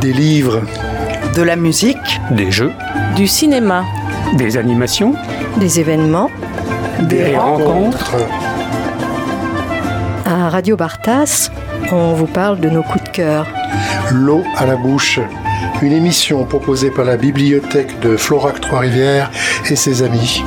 Des livres, de la musique, des jeux, du cinéma, des animations, des événements, des rencontres. À Radio Bartas, on vous parle de nos coups de cœur. L'eau à la bouche, une émission proposée par la bibliothèque de Florac Trois-Rivières et ses amis.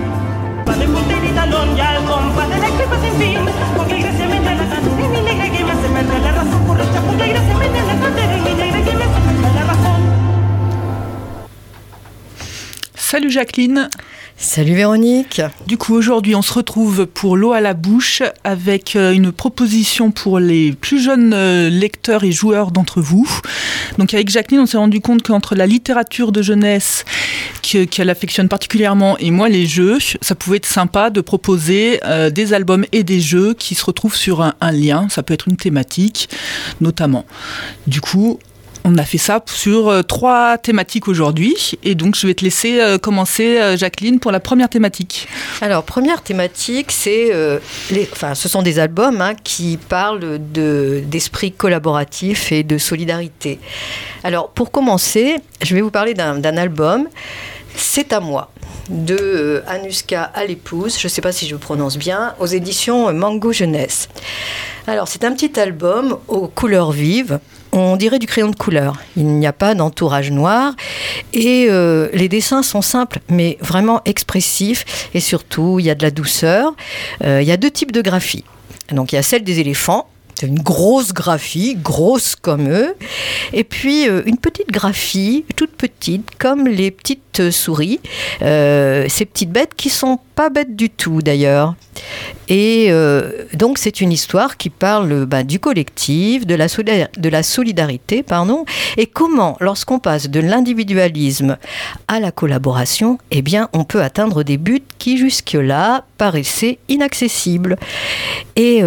Salut Jacqueline. Salut Véronique. Du coup, aujourd'hui, on se retrouve pour l'eau à la bouche avec une proposition pour les plus jeunes lecteurs et joueurs d'entre vous. Donc avec Jacqueline, on s'est rendu compte qu'entre la littérature de jeunesse qu'elle affectionne particulièrement et moi les jeux, ça pouvait être sympa de proposer des albums et des jeux qui se retrouvent sur un lien. Ça peut être une thématique notamment. Du coup, on a fait ça sur 3 thématiques aujourd'hui. Et donc, je vais te laisser commencer, Jacqueline, pour la première thématique. Alors, première thématique, ce sont des albums qui parlent d'esprit collaboratif et de solidarité. Alors, pour commencer, je vais vous parler d'un album. C'est à moi, de Anuska à l'épouse, je ne sais pas si je prononce bien, aux éditions Mango Jeunesse. Alors, c'est un petit album aux couleurs vives. On dirait du crayon de couleur. Il n'y a pas d'entourage noir. Et les dessins sont simples, mais vraiment expressifs. Et surtout, il y a de la douceur. Il y a 2 types de graphies. Donc, il y a celle des éléphants. C'est une grosse graphie, grosse comme eux. Et puis, une petite graphie, toute petite, comme les petites souris. Ces petites bêtes qui ne sont pas bêtes du tout, d'ailleurs. Et donc, c'est une histoire qui parle du collectif, de la solidarité, et comment, lorsqu'on passe de l'individualisme à la collaboration, eh bien, on peut atteindre des buts qui, jusque-là, paraissaient inaccessibles. Et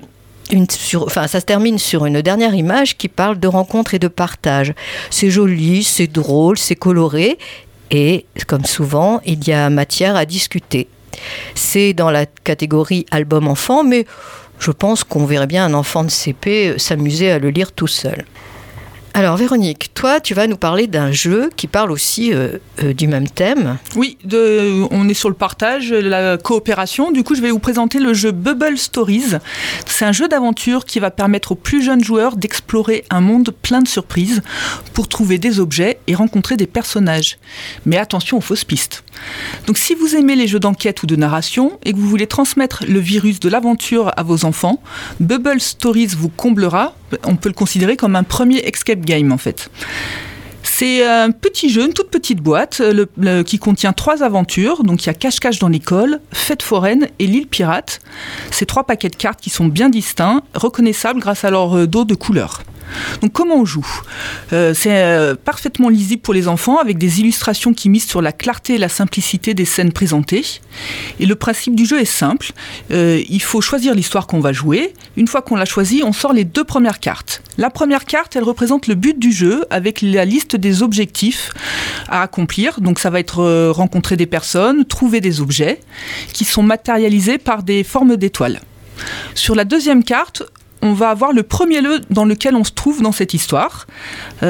ça se termine sur une dernière image qui parle de rencontre et de partage. C'est joli, c'est drôle, c'est coloré et, comme souvent, il y a matière à discuter. C'est dans la catégorie album enfant, mais je pense qu'on verrait bien un enfant de CP s'amuser à le lire tout seul. Alors Véronique, toi tu vas nous parler d'un jeu qui parle aussi du même thème. Oui, on est sur le partage, la coopération. Du coup, je vais vous présenter le jeu Bubble Stories. C'est un jeu d'aventure qui va permettre aux plus jeunes joueurs d'explorer un monde plein de surprises pour trouver des objets et rencontrer des personnages. Mais attention aux fausses pistes. Donc si vous aimez les jeux d'enquête ou de narration et que vous voulez transmettre le virus de l'aventure à vos enfants, Bubble Stories vous comblera. On peut le considérer comme un premier escape game en fait. C'est un petit jeu, une toute petite boîte qui contient 3 aventures. Donc il y a Cache-Cache dans l'école, Fête foraine et l'île pirate. Ces 3 paquets de cartes qui sont bien distincts, reconnaissables grâce à leur dos de couleur. Donc comment on joue ? C'est parfaitement lisible pour les enfants avec des illustrations qui misent sur la clarté et la simplicité des scènes présentées. Et le principe du jeu est simple. Il faut choisir l'histoire qu'on va jouer. Une fois qu'on l'a choisie, on sort les 2 premières cartes. La première carte, elle représente le but du jeu avec la liste des objectifs à accomplir. Donc ça va être rencontrer des personnes, trouver des objets qui sont matérialisés par des formes d'étoiles. Sur la deuxième carte, on va avoir le premier lieu dans lequel on se trouve dans cette histoire. Par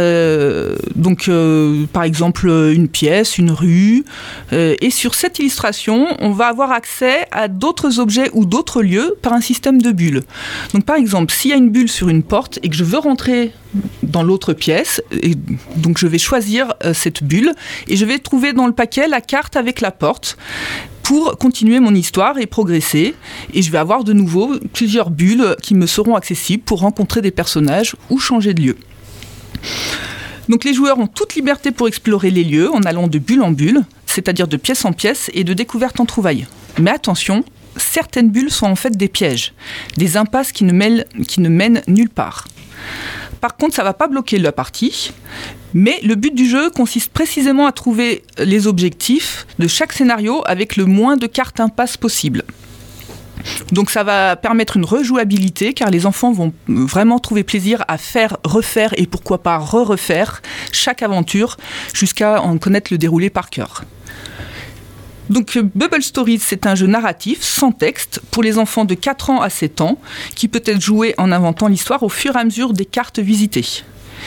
exemple, une pièce, une rue. Et sur cette illustration, on va avoir accès à d'autres objets ou d'autres lieux par un système de bulles. Donc, par exemple, s'il y a une bulle sur une porte et que je veux rentrer dans l'autre pièce, et donc je vais choisir cette bulle et je vais trouver dans le paquet la carte avec la porte pour continuer mon histoire et progresser. Et je vais avoir de nouveau plusieurs bulles qui me seront accessibles pour rencontrer des personnages ou changer de lieu. Donc les joueurs ont toute liberté pour explorer les lieux en allant de bulle en bulle, c'est-à-dire de pièce en pièce et de découverte en trouvaille. Mais attention, certaines bulles sont en fait des pièges, des impasses qui ne mènent nulle part. Par contre, ça ne va pas bloquer la partie, mais le but du jeu consiste précisément à trouver les objectifs de chaque scénario avec le moins de cartes impasses possible. Donc ça va permettre une rejouabilité car les enfants vont vraiment trouver plaisir à faire, refaire et pourquoi pas refaire chaque aventure jusqu'à en connaître le déroulé par cœur. Donc Bubble Stories, c'est un jeu narratif sans texte pour les enfants de 4 ans à 7 ans qui peut être joué en inventant l'histoire au fur et à mesure des cartes visitées.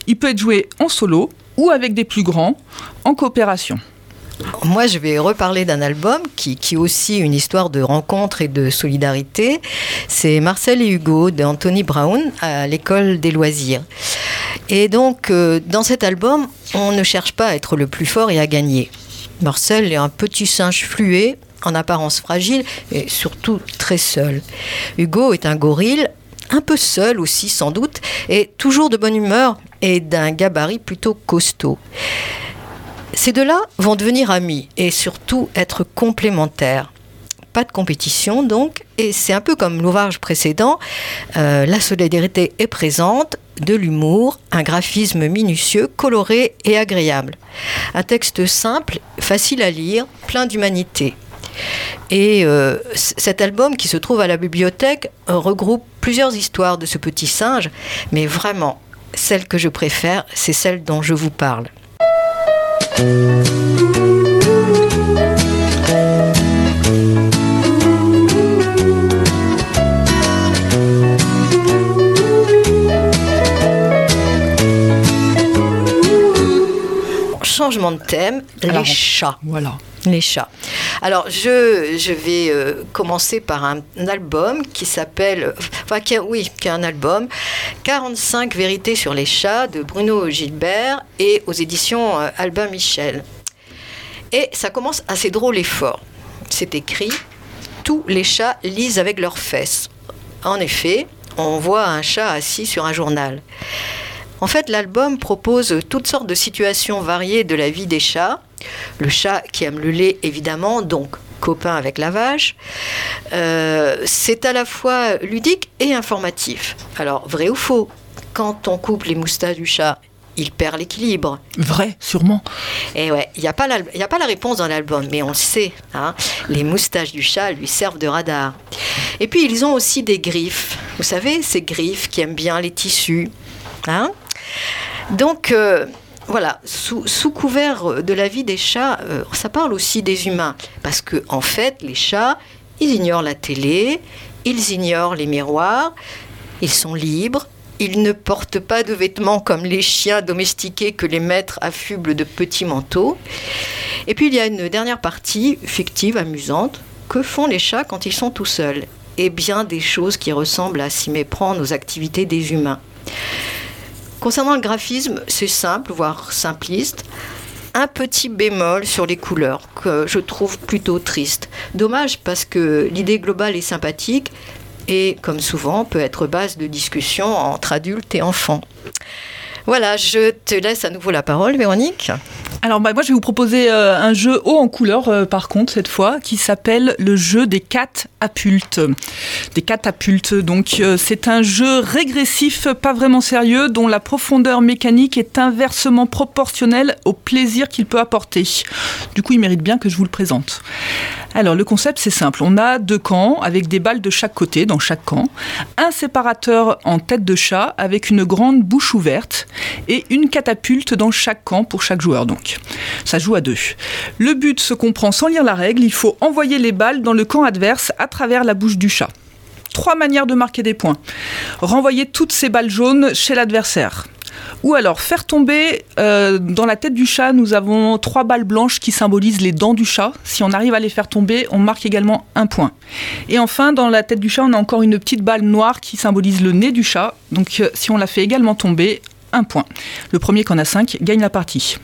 Il peut être joué en solo ou avec des plus grands, en coopération. Moi, je vais reparler d'un album qui est aussi une histoire de rencontre et de solidarité. C'est Marcel et Hugo d'Anthony Brown à l'école des loisirs. Et donc, dans cet album, on ne cherche pas à être le plus fort et à gagner. Marcel est un petit singe fluet, en apparence fragile et surtout très seul. Hugo est un gorille, un peu seul aussi sans doute, et toujours de bonne humeur et d'un gabarit plutôt costaud. Ces deux-là vont devenir amis et surtout être complémentaires. Pas de compétition donc, et c'est un peu comme l'ouvrage précédent, la solidarité est présente, de l'humour, un graphisme minutieux, coloré et agréable. Un texte simple, facile à lire, plein d'humanité. Et cet album qui se trouve à la bibliothèque regroupe plusieurs histoires de ce petit singe, mais vraiment, celle que je préfère, c'est celle dont je vous parle. Changement de thème, les chats. Voilà. Les chats. Alors, je vais commencer par un album qui s'appelle, qui est un album, 45 vérités sur les chats de Bruno Gilbert et aux éditions Albin Michel. Et ça commence assez drôle et fort. C'est écrit « Tous les chats lisent avec leurs fesses ». En effet, on voit un chat assis sur un journal. En fait, l'album propose toutes sortes de situations variées de la vie des chats. Le chat qui aime le lait, évidemment, donc copain avec la vache. C'est à la fois ludique et informatif. Alors, vrai ou faux ? Quand on coupe les moustaches du chat, il perd l'équilibre. Vrai, sûrement. Et ouais, il n'y a pas la réponse dans l'album, mais on le sait. Hein, les moustaches du chat lui servent de radar. Et puis, ils ont aussi des griffes. Vous savez, ces griffes qui aiment bien les tissus. Hein ? Donc, voilà, sous couvert de la vie des chats, ça parle aussi des humains. Parce que, en fait, les chats, ils ignorent la télé, ils ignorent les miroirs, ils sont libres, ils ne portent pas de vêtements comme les chiens domestiqués que les maîtres affublent de petits manteaux. Et puis, il y a une dernière partie, fictive, amusante. Que font les chats quand ils sont tout seuls ? Eh bien, des choses qui ressemblent à s'y méprendre aux activités des humains. Concernant le graphisme, c'est simple, voire simpliste. Un petit bémol sur les couleurs, que je trouve plutôt triste. Dommage parce que l'idée globale est sympathique et, comme souvent, peut être base de discussion entre adultes et enfants. Voilà, je te laisse à nouveau la parole, Véronique. Alors moi je vais vous proposer un jeu haut en couleur par contre cette fois qui s'appelle le jeu des catapultes. Des catapultes, donc c'est un jeu régressif pas vraiment sérieux dont la profondeur mécanique est inversement proportionnelle au plaisir qu'il peut apporter. Du coup il mérite bien que je vous le présente. Alors le concept c'est simple, on a 2 camps avec des balles de chaque côté dans chaque camp, un séparateur en tête de chat avec une grande bouche ouverte et une catapulte dans chaque camp pour chaque joueur donc. Ça joue à 2. Le but se comprend sans lire la règle, il faut envoyer les balles dans le camp adverse à travers la bouche du chat. 3 manières de marquer des points. Renvoyer toutes ces balles jaunes chez l'adversaire. Ou alors faire tomber dans la tête du chat, nous avons 3 balles blanches qui symbolisent les dents du chat. Si on arrive à les faire tomber, on marque également 1 point. Et enfin, dans la tête du chat, on a encore une petite balle noire qui symbolise le nez du chat. Donc si on la fait également tomber, 1 point. Le premier qui en a 5 gagne la partie.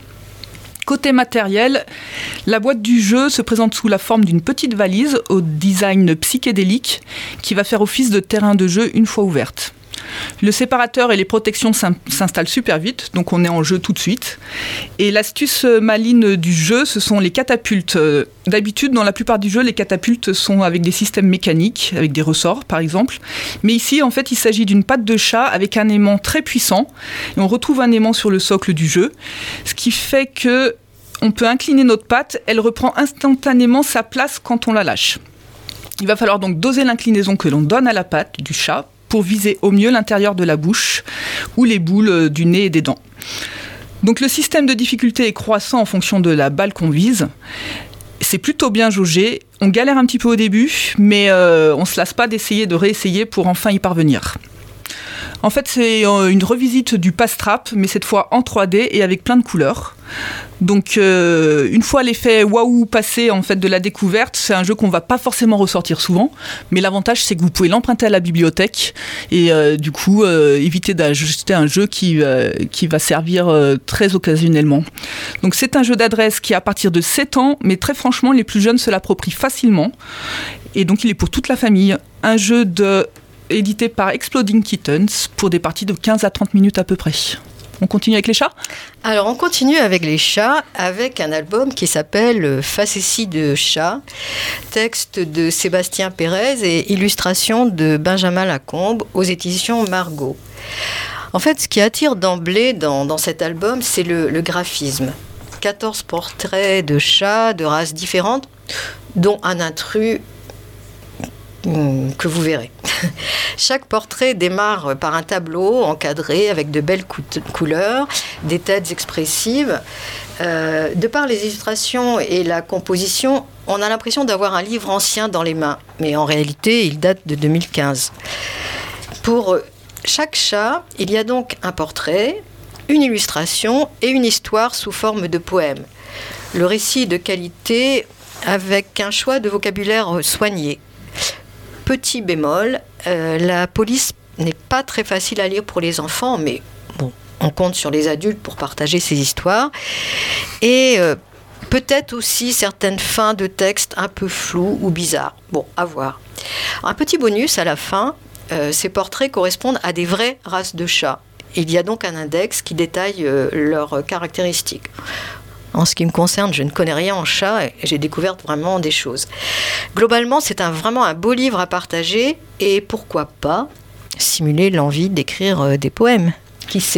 Côté matériel, la boîte du jeu se présente sous la forme d'une petite valise au design psychédélique qui va faire office de terrain de jeu une fois ouverte. Le séparateur et les protections s'installent super vite, donc on est en jeu tout de suite. Et l'astuce maligne du jeu, ce sont les catapultes. D'habitude, dans la plupart du jeu, les catapultes sont avec des systèmes mécaniques, avec des ressorts par exemple. Mais ici, en fait, il s'agit d'une patte de chat avec un aimant très puissant. Et on retrouve un aimant sur le socle du jeu, ce qui fait que on peut incliner notre patte, elle reprend instantanément sa place quand on la lâche. Il va falloir donc doser l'inclinaison que l'on donne à la patte du chat pour viser au mieux l'intérieur de la bouche ou les boules du nez et des dents. Donc le système de difficulté est croissant en fonction de la balle qu'on vise. C'est plutôt bien jaugé. On galère un petit peu au début, mais on ne se lasse pas d'essayer, de réessayer pour enfin y parvenir. En fait, c'est une revisite du Pastrap, mais cette fois en 3D et avec plein de couleurs. Donc, une fois l'effet waouh passé en fait de la découverte, c'est un jeu qu'on va pas forcément ressortir souvent. Mais l'avantage, c'est que vous pouvez l'emprunter à la bibliothèque et du coup éviter d'acheter un jeu qui va servir très occasionnellement. Donc, c'est un jeu d'adresse qui est à partir de 7 ans, mais très franchement, les plus jeunes se l'approprient facilement. Et donc, il est pour toute la famille. Un jeu édité par Exploding Kittens pour des parties de 15 à 30 minutes à peu près. On continue avec les chats ? Alors, on continue avec les chats, avec un album qui s'appelle Facéties de chats, texte de Sébastien Pérez et illustration de Benjamin Lacombe aux éditions Margot. En fait, ce qui attire d'emblée dans cet album, c'est le graphisme. 14 portraits de chats de races différentes, dont un intrus que vous verrez. Chaque portrait démarre par un tableau encadré avec de belles couleurs, des têtes expressives. De par les illustrations et la composition, on a l'impression d'avoir un livre ancien dans les mains, mais en réalité, il date de 2015. Pour chaque chat, il y a donc un portrait, une illustration et une histoire sous forme de poème. Le récit de qualité avec un choix de vocabulaire soigné. Petit bémol, la police n'est pas très facile à lire pour les enfants, mais bon, on compte sur les adultes pour partager ces histoires. Et peut-être aussi certaines fins de texte un peu floues ou bizarres. Bon, à voir. Un petit bonus à la fin, ces portraits correspondent à des vraies races de chats. Il y a donc un index qui détaille leurs caractéristiques. En ce qui me concerne, je ne connais rien en chat et j'ai découvert vraiment des choses. Globalement, c'est vraiment un beau livre à partager et pourquoi pas simuler l'envie d'écrire des poèmes. Qui sait ?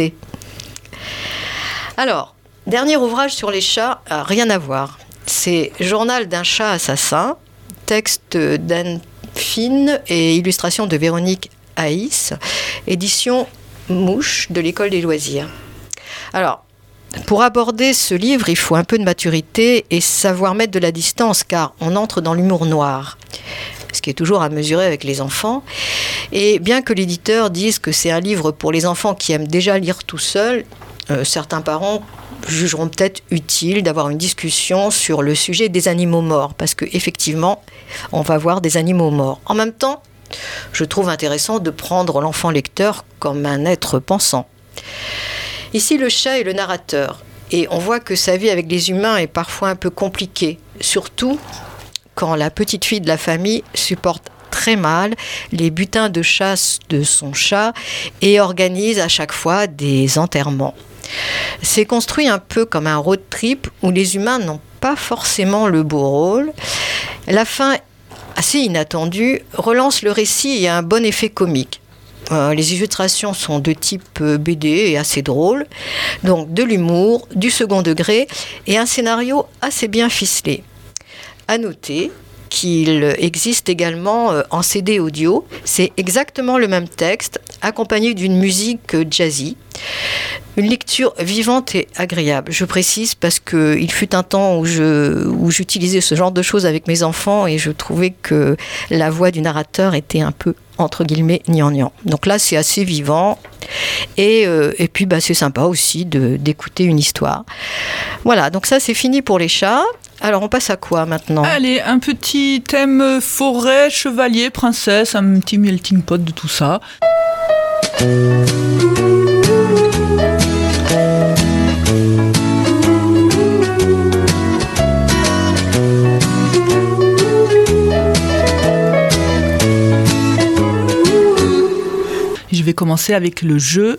Alors, dernier ouvrage sur les chats, rien à voir. C'est Journal d'un chat assassin, texte d'Anne Fine et illustration de Véronique Haïs, édition Mouche de l'École des loisirs. Alors, pour aborder ce livre, il faut un peu de maturité et savoir mettre de la distance, car on entre dans l'humour noir, ce qui est toujours à mesurer avec les enfants. Et bien que l'éditeur dise que c'est un livre pour les enfants qui aiment déjà lire tout seuls, certains parents jugeront peut-être utile d'avoir une discussion sur le sujet des animaux morts, parce qu'effectivement, on va voir des animaux morts. En même temps, je trouve intéressant de prendre l'enfant lecteur comme un être pensant. Ici, le chat est le narrateur et on voit que sa vie avec les humains est parfois un peu compliquée, surtout quand la petite fille de la famille supporte très mal les butins de chasse de son chat et organise à chaque fois des enterrements. C'est construit un peu comme un road trip où les humains n'ont pas forcément le beau rôle. La fin, assez inattendue, relance le récit et a un bon effet comique. Les illustrations sont de type BD et assez drôles, donc de l'humour, du second degré et un scénario assez bien ficelé. À noter qu'il existe également en CD audio, c'est exactement le même texte, accompagné d'une musique jazzy. Une lecture vivante et agréable. Je précise parce qu'il fut un temps où j'utilisais ce genre de choses avec mes enfants et je trouvais que la voix du narrateur était un peu, entre guillemets, gnangnan. Donc là, c'est assez vivant et puis c'est sympa aussi d'écouter une histoire. Voilà, donc ça, c'est fini pour les chats. Alors, on passe à quoi maintenant ? Allez, un petit thème forêt, chevalier, princesse, un petit melting pot de tout ça. Je vais commencer avec un jeu.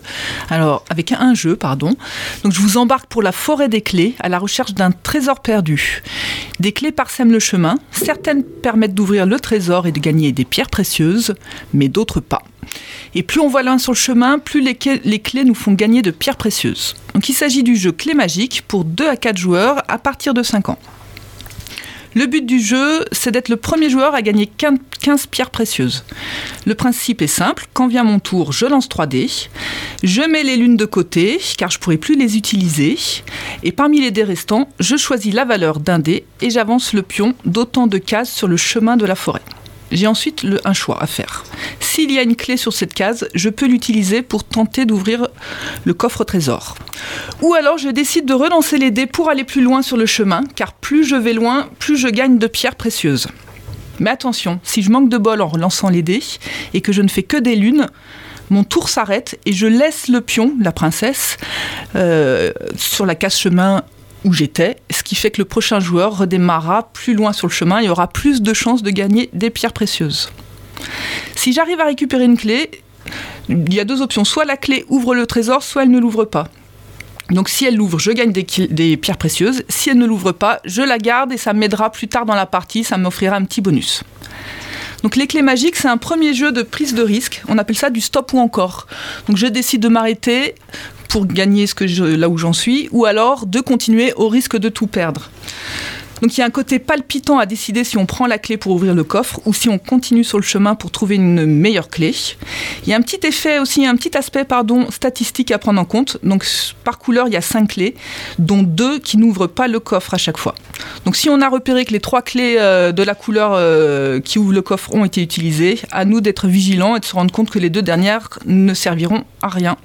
Donc je vous embarque pour la forêt des clés à la recherche d'un trésor perdu. Des clés parsèment le chemin. Certaines permettent d'ouvrir le trésor et de gagner des pierres précieuses, mais d'autres pas. Et plus on va loin sur le chemin, plus les clés nous font gagner de pierres précieuses. Donc il s'agit du jeu Clés magiques pour 2 à 4 joueurs à partir de 5 ans. Le but du jeu, c'est d'être le premier joueur à gagner 15 pierres précieuses. Le principe est simple, quand vient mon tour, je lance 3 dés, je mets les lunes de côté, car je ne pourrai plus les utiliser, et parmi les dés restants, je choisis la valeur d'un dé et j'avance le pion d'autant de cases sur le chemin de la forêt. J'ai ensuite un choix à faire. S'il y a une clé sur cette case, je peux l'utiliser pour tenter d'ouvrir le coffre trésor. Ou alors je décide de relancer les dés pour aller plus loin sur le chemin, car plus je vais loin, plus je gagne de pierres précieuses. Mais attention, si je manque de bol en relançant les dés et que je ne fais que des lunes, mon tour s'arrête et je laisse le pion, la princesse, sur la case chemin où j'étais, ce qui fait que le prochain joueur redémarrera plus loin sur le chemin et aura plus de chances de gagner des pierres précieuses. Si j'arrive à récupérer une clé, il y a 2 options. Soit la clé ouvre le trésor, soit elle ne l'ouvre pas. Donc si elle l'ouvre, je gagne des pierres précieuses. Si elle ne l'ouvre pas, je la garde et ça m'aidera plus tard dans la partie, ça m'offrira un petit bonus. Donc les clés magiques, c'est un premier jeu de prise de risque. On appelle ça du stop ou encore. Donc je décide de m'arrêter pour gagner là où j'en suis, ou alors de continuer au risque de tout perdre. Donc il y a un côté palpitant à décider si on prend la clé pour ouvrir le coffre ou si on continue sur le chemin pour trouver une meilleure clé. Il y a un petit aspect statistique à prendre en compte. Donc par couleur, il y a 5 clés, dont 2 qui n'ouvrent pas le coffre à chaque fois. Donc si on a repéré que les 3 clés de la couleur qui ouvrent le coffre ont été utilisées, à nous d'être vigilants et de se rendre compte que les 2 dernières ne serviront à rien.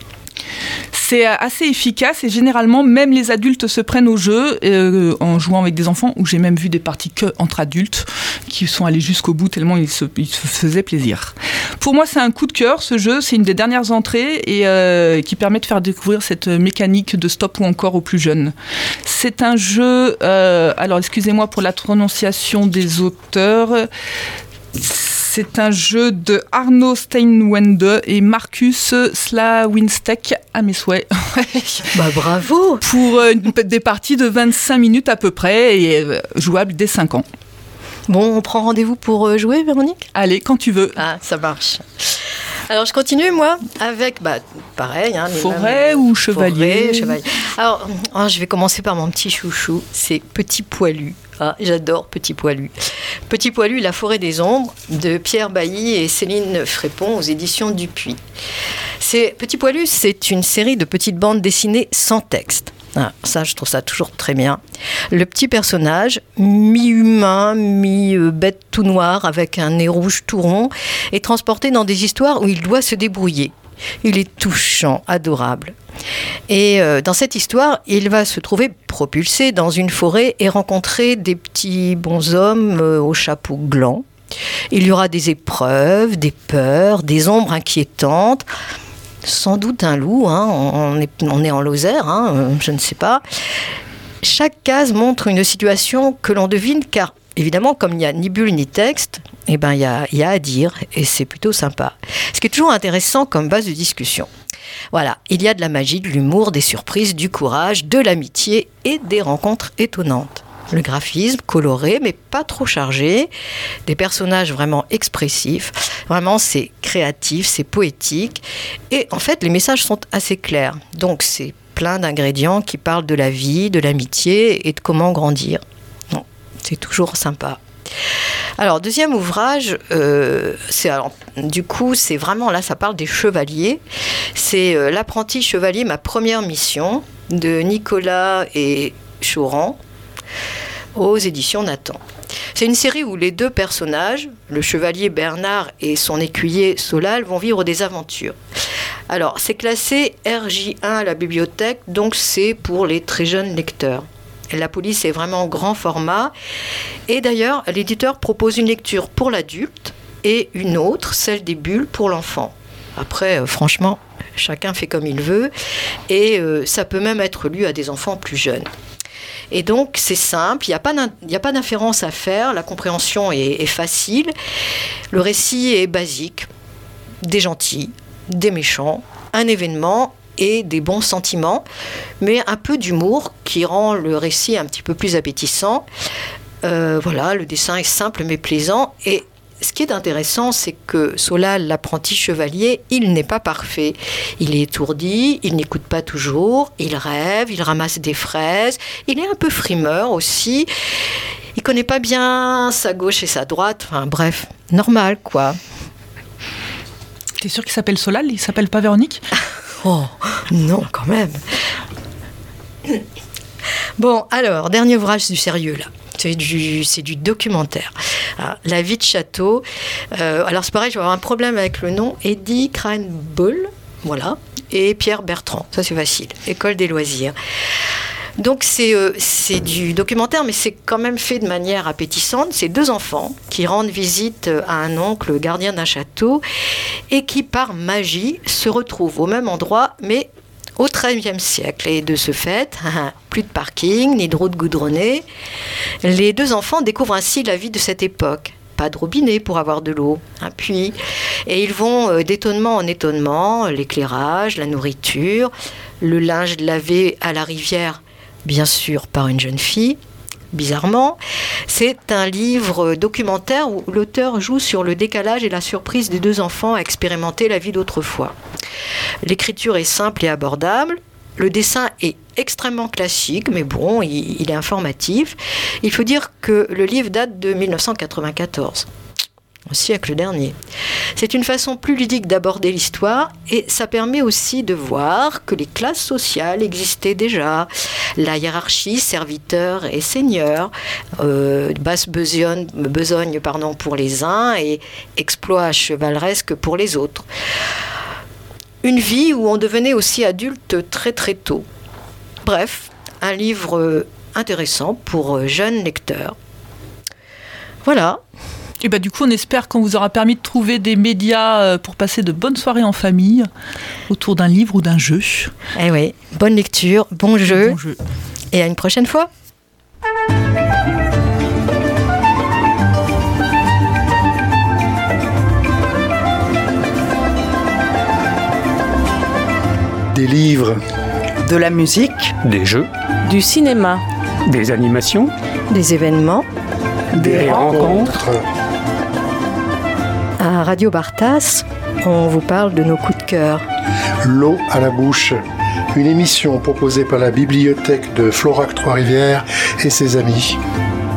C'est assez efficace et généralement même les adultes se prennent au jeu en jouant avec des enfants, où j'ai même vu des parties que entre adultes qui sont allés jusqu'au bout tellement ils se faisaient plaisir. Pour moi c'est un coup de cœur ce jeu, c'est une des dernières entrées et qui permet de faire découvrir cette mécanique de stop ou encore aux plus jeunes. C'est un jeu, alors excusez-moi pour la prononciation des auteurs, c'est un jeu de Arno Steinwende et Marcus Slawinstek, à mes souhaits. Bravo. Pour des parties de 25 minutes à peu près et jouable dès 5 ans. Bon, on prend rendez-vous pour jouer, Véronique ? Allez, quand tu veux. Ah, ça marche. Alors, je continue, moi, avec, pareil. Forêt ou chevalier ? Chevalier. Alors, je vais commencer par mon petit chouchou, c'est Petit Poilu. Ah, j'adore Petit Poilu. Petit Poilu, La forêt des ombres, de Pierre Bailly et Céline Frépon aux éditions Dupuis. Petit Poilu, c'est une série de petites bandes dessinées sans texte. Ah, ça, je trouve ça toujours très bien. Le petit personnage, mi-humain, mi-bête tout noir, avec un nez rouge tout rond, est transporté dans des histoires où il doit se débrouiller. Il est touchant, adorable. Et dans cette histoire, il va se trouver propulsé dans une forêt et rencontrer des petits bonshommes au chapeau gland. Il y aura des épreuves, des peurs, des ombres inquiétantes. Sans doute un loup, on est en Lozère, je ne sais pas. Chaque case montre une situation que l'on devine, car évidemment, comme il n'y a ni bulle ni texte, il y a à dire, et c'est plutôt sympa. Ce qui est toujours intéressant comme base de discussion. Voilà, il y a de la magie, de l'humour, des surprises, du courage, de l'amitié et des rencontres étonnantes. Le graphisme coloré, mais pas trop chargé, des personnages vraiment expressifs. Vraiment, c'est créatif, c'est poétique. Et en fait, les messages sont assez clairs. Donc, c'est plein d'ingrédients qui parlent de la vie, de l'amitié et de comment grandir. Bon, c'est toujours sympa. Alors, deuxième ouvrage, c'est vraiment, là, ça parle des chevaliers. C'est L'apprenti chevalier, ma première mission, de Nicolas et Choran, aux éditions Nathan. C'est une série où les 2 personnages, le chevalier Bernard et son écuyer Solal, vont vivre des aventures. Alors, c'est classé RJ1 à la bibliothèque, donc c'est pour les très jeunes lecteurs. La police est vraiment grand format. Et d'ailleurs, l'éditeur propose une lecture pour l'adulte et une autre, celle des bulles, pour l'enfant. Après, franchement, chacun fait comme il veut. Et ça peut même être lu à des enfants plus jeunes. Et donc, c'est simple, il n'y a pas d'inférence à faire, la compréhension est facile. Le récit est basique, des gentils, des méchants, un événement et des bons sentiments, mais un peu d'humour qui rend le récit un petit peu plus appétissant. Voilà, le dessin est simple mais plaisant. Et ce qui est intéressant, c'est que Solal, l'apprenti chevalier, il n'est pas parfait. Il est étourdi, il n'écoute pas toujours, il rêve, il ramasse des fraises, il est un peu frimeur aussi. Il connaît pas bien sa gauche et sa droite, enfin bref, normal quoi. T'es sûr qu'il s'appelle Solal, il s'appelle pas Véronique ? Oh, non, quand même. Bon, alors, dernier ouvrage du sérieux, là. C'est du documentaire. Alors, La vie de château. Alors c'est pareil, je vais avoir un problème avec le nom. Eddie Krahenbuhl, voilà. Et Pierre Bertrand, ça c'est facile. École des loisirs. Donc c'est du documentaire, mais c'est quand même fait de manière appétissante. C'est 2 enfants qui rendent visite à un oncle gardien d'un château et qui, par magie, se retrouvent au même endroit, mais au XIIIe siècle. Et de ce fait, plus de parking, ni de route goudronnée. Les 2 enfants découvrent ainsi la vie de cette époque. Pas de robinet pour avoir de l'eau, un puits. Et ils vont d'étonnement en étonnement, l'éclairage, la nourriture, le linge lavé à la rivière, bien sûr par une jeune fille, bizarrement. C'est un livre documentaire où l'auteur joue sur le décalage et la surprise des 2 enfants à expérimenter la vie d'autrefois. L'écriture est simple et abordable. Le dessin est extrêmement classique, mais bon, il est informatif. Il faut dire que le livre date de 1994, au siècle dernier. C'est une façon plus ludique d'aborder l'histoire et ça permet aussi de voir que les classes sociales existaient déjà. La hiérarchie, serviteurs et seigneurs, basse besogne pour les uns et exploit chevaleresque pour les autres. Une vie où on devenait aussi adulte très très tôt. Bref, un livre intéressant pour jeunes lecteurs. Voilà. Et bah du coup, on espère qu'on vous aura permis de trouver des médias pour passer de bonnes soirées en famille autour d'un livre ou d'un jeu. Eh oui, bonne lecture, bon jeu. Et à une prochaine fois. Des livres, de la musique, des jeux, du cinéma, des animations, des événements, des rencontres. À Radio Bartas, on vous parle de nos coups de cœur. L'eau à la bouche, une émission proposée par la bibliothèque de Florac Trois-Rivières et ses amis.